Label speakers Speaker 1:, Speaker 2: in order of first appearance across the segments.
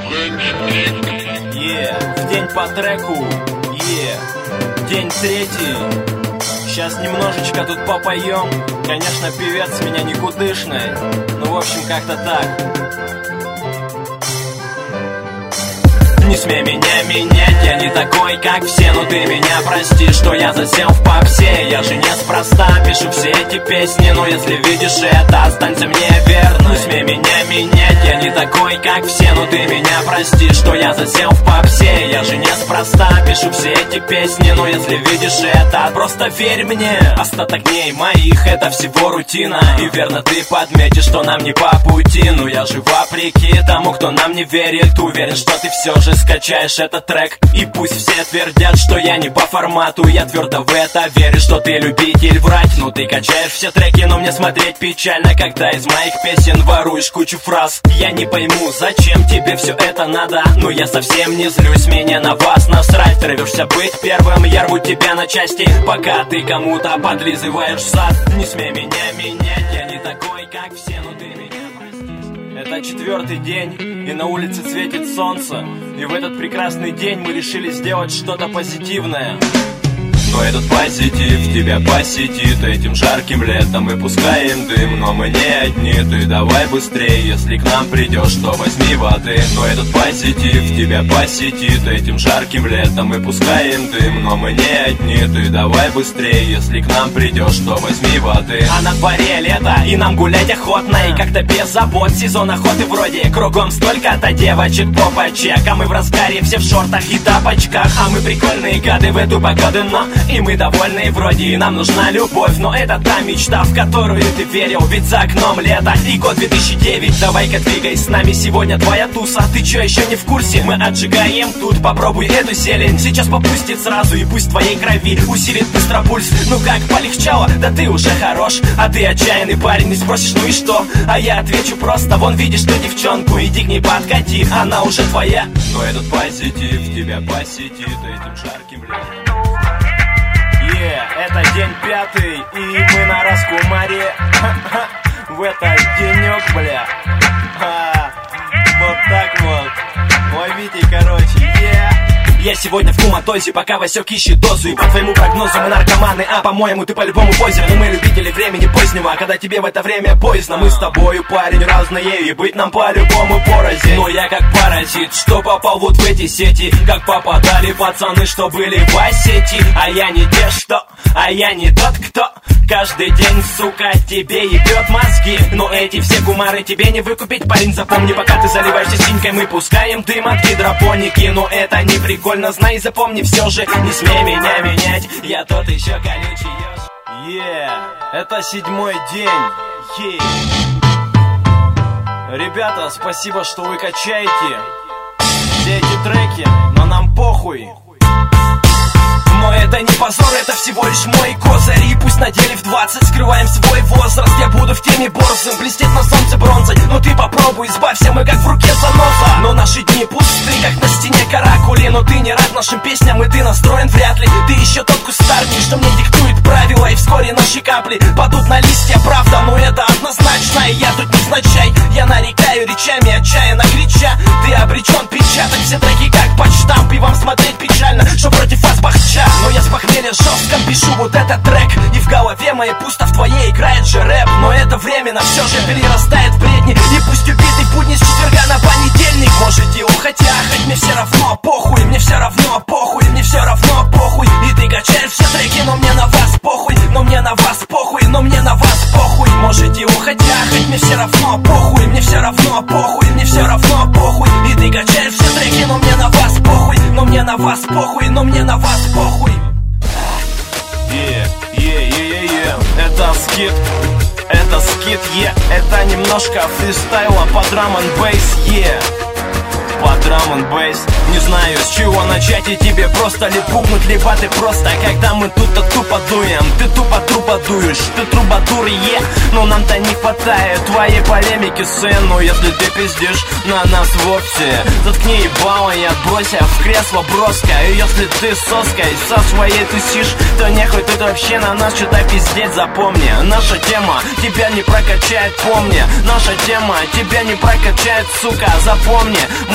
Speaker 1: В день по треку, день третий. Сейчас немножечко тут попоем. Конечно, певец меня никудышный, ну в общем как-то так. Не смей меня менять, я не такой, как все. Но ты меня прости, что я засел в попсе. Я же неспроста пишу все эти песни. Но если видишь это, останься мне верной. Не смей меня менять, я не такой, как все. Но ты меня прости, что я засел в попсе. Я же неспроста пишу все эти песни. Но если видишь это, просто верь мне. Остаток дней моих, это всего рутина. И верно ты подметишь, что нам не по пути. Но я же вопреки тому, кто нам не верит, уверен, что ты все же скачаешь этот трек. И пусть все твердят, что я не по формату, я твердо в это верю, что ты любитель врать. Ну ты качаешь все треки, но мне смотреть печально, когда из моих песен воруешь кучу фраз. Я не пойму, зачем тебе все это надо. Но я совсем не злюсь, мне на вас насрать. Рвешься быть первым, я рву тебя на части, пока ты кому-то подлизываешь в зад. Не смей меня менять, я не такой, как все, но ты меня простишь. Это 4-й день, и на улице светит солнце. И в этот прекрасный день мы решили сделать что-то позитивное. Но этот позитив тебя посетит этим жарким летом. Мы пускаем дым, но мы не одни. Ты давай быстрее, если к нам придешь, то возьми воды. Но этот позитив тебя посетит этим жарким летом. Мы пускаем дым, но мы не одни. Ты давай быстрее, если к нам придешь, то возьми воды. А на дворе лето, и нам гулять охотно. И как-то без забот, сезон охоты вроде. Кругом столько-то девочек попочек. А мы в разгаре, все в шортах и тапочках. А мы прикольные гады в эту погоду, но и мы довольны вроде, и нам нужна любовь. Но это та мечта, в которую ты верил. Ведь за окном лето и год 2009. Давай-ка двигай с нами, сегодня твоя туса. Ты чё, еще не в курсе? Мы отжигаем тут, попробуй эту зелень. Сейчас попустит сразу, и пусть в твоей крови усилит быстро пульс. Ну как, полегчало? Да ты уже хорош. А ты отчаянный парень, не спросишь, ну и что? А я отвечу просто, вон видишь ту девчонку, иди к ней подкати, она уже твоя. Но этот позитив тебя посетит этим жарким летом. Это день 5-й, и мы на Раскумаре. В этот денек, бля. Вот так вот. Ловите, короче, Я сегодня в куматозе, пока Васек ищет дозу. И по твоему прогнозу мы наркоманы, а по-моему ты по-любому позер. Но мы любители времени позднего, а когда тебе в это время поздно. Мы с тобою, парень, разные, и быть нам по-любому порознь. Но я как паразит, что попал вот в эти сети. Как попадали пацаны, что были в Осетии. А я не те, что, а я не тот, кто каждый день, сука, тебе ебет мозги. Но эти все кумары тебе не выкупить, парень, запомни. Пока ты заливаешься синькой, мы пускаем дым от гидропоники. Но это не прикольно, знай и запомни, все же не смей меня менять. Я тот еще колючий еж. Это 7-й день. Ребята, спасибо, что вы качаете все эти треки, но нам похуй. Но это не позор, это всего лишь мой козырь. И пусть на деле в 20 скрываем свой возраст. Я буду в теме борзым, блестеть на солнце бронзой. Но ты попробуй, избавься, мы как в руке заноза. Но наши дни пусты, как на стене каракули. Но ты не рад нашим песням, и ты настроен вряд ли. Ты еще тот кустарник, что мне диктует правила. И вскоре наши капли падут на листья, правда. Но это однозначно, и я тут невзначай. Я нарекаю речами, отчаянно крича. Ты обречен печатать все треки как почтамп. И вам смотреть печально, что против вас бахча. Но я с похмелья жестко пишу вот этот трек. И в голове моей пусто, в твоей играет же рэп. Но это временно все же перерастает в бредни. И пусть убитый будни с четверга на понедельник. Можете ухать и ахать, мне все равно похуй. Мне все равно похуй, мне все равно похуй. И ты качаешь все треки, но мне на вас похуй. Но мне на вас похуй, но мне на вас похуй. Можете ухать и ахать, мне все равно похуй. Мне все равно похуй, мне все равно похуй. И ты качаешь все треки, но мне на вас похуй. Но мне на вас похуй, но мне на вас похуй. Это скит, это немножко фристайла по драм-н-бейс, по драм-н-бейс. Не знаю, с чего начать, и тебе просто ли пукнуть, либо ты просто, когда мы тут-то тупо дуем. Ты тупо трупа дуешь, ты трубадур, но нам-то не хватает твоей полемики, сын. Ну если ты пиздишь на нас вовсе, заткни ебало и отбросься в кресло броско. И если ты соской со своей тусишь, то нехуй тут вообще на нас что-то пиздеть. Запомни, наша тема тебя не прокачает, помни. Наша тема тебя не прокачает, сука, запомни. Мы втыкаем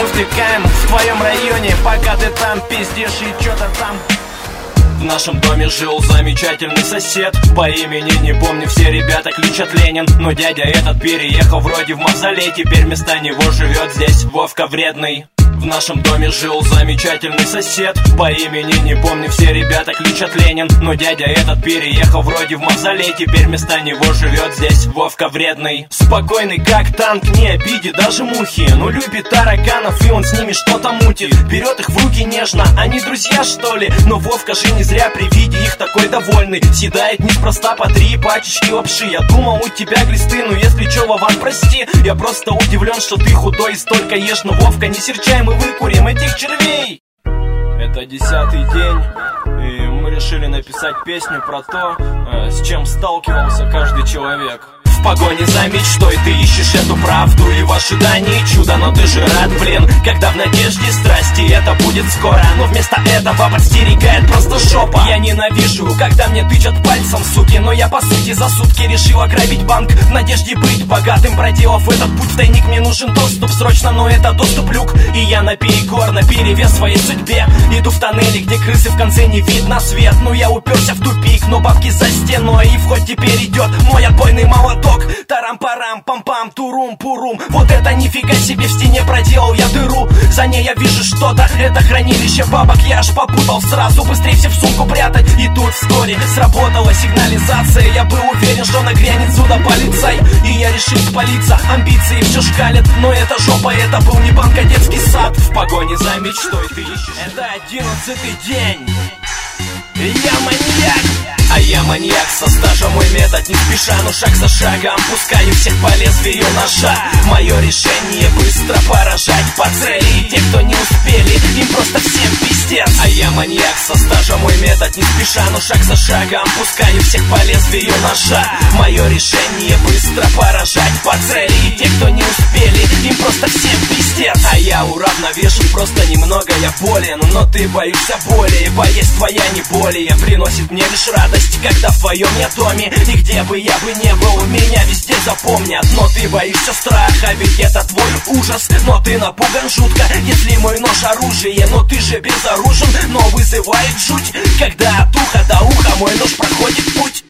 Speaker 1: гуляем в твоем районе, пока ты там пиздишь и чё-то там. В нашем доме жил замечательный сосед, по имени не помню, все ребята кличат Ленин. Но дядя этот переехал вроде в мавзолей, теперь вместо него живет здесь Вовка Вредный. В нашем доме жил замечательный сосед, по имени не помню, все ребята кличат Ленин. Но дядя этот переехал вроде в мавзолей, теперь вместо него живет здесь Вовка Вредный. Спокойный как танк, не обидит даже мухи, но любит тараканов и он с ними что-то мутит. Берет их в руки нежно, они друзья что ли? Но Вовка же не зря при виде их такой довольный. Съедает неспроста по 3 пачечки лапши. Я думал, у тебя глисты, ну если чё, Вован, прости. Я просто удивлен, что ты худой и столько ешь. Но, Вовка, не серчай, мы выкурим этих червей. Это 10-й день, и мы решили написать песню про то, с чем сталкивался каждый человек. В погоне за мечтой ты ищешь эту правду и в ожидании чуда. Но ты же рад, блин, когда в надежде страсти это будет скоро. Но вместо этого подстерегает просто жопа. Я ненавижу, когда мне тычат пальцем, суки. Но я по сути за сутки решил ограбить банк в надежде быть богатым. Проделав этот путь в тайник, мне нужен доступ срочно, но это доступ люк. И я наперекор, наперевес своей судьбе иду в тоннели, где крысы в конце не видно свет. Ну я уперся в тупик, но бабки за стеной, и в ход теперь идет мой отбойный молоток. Тарам-парам, пам-пам, турум-пурум. Вот это нифига себе, в стене проделал я дыру. За ней я вижу что-то, это хранилище бабок. Я аж попутал сразу, быстрее все в сумку прятать. И тут вскоре сработала сигнализация. Я был уверен, что нагрянет сюда полицай, и я решил спалиться, амбиции все шкалят. Но это жопа, это был не банк, а детский сад. В погоне за мечтой ты ищешь. Это 11-й день, и я маньяк. А я маньяк со стажем, мой метод не спеша, но шаг за шагом пускаю всех по лезвию ножа. Мое решение быстро поражать по цели, и те, кто не успели, им просто всем пиздец. А я маньяк со стажем, мой метод не спеша, но шаг за шагом пускаю всех по лезвию ножа. Мое решение быстро поражать по цели, и те, кто не успели, им просто всем пиздец. А я уравновешен, просто немного я болен, но ты боишься боли, и поесть твоя не более приносит мне лишь радость. Когда в твоем я доме, и где бы я бы не был, меня везде запомнят. Но ты боишься страха, ведь это твой ужас. Но ты напуган жутко, если мой нож оружие. Но ты же безоружен, но вызывает жуть, когда от уха до уха мой нож проходит путь.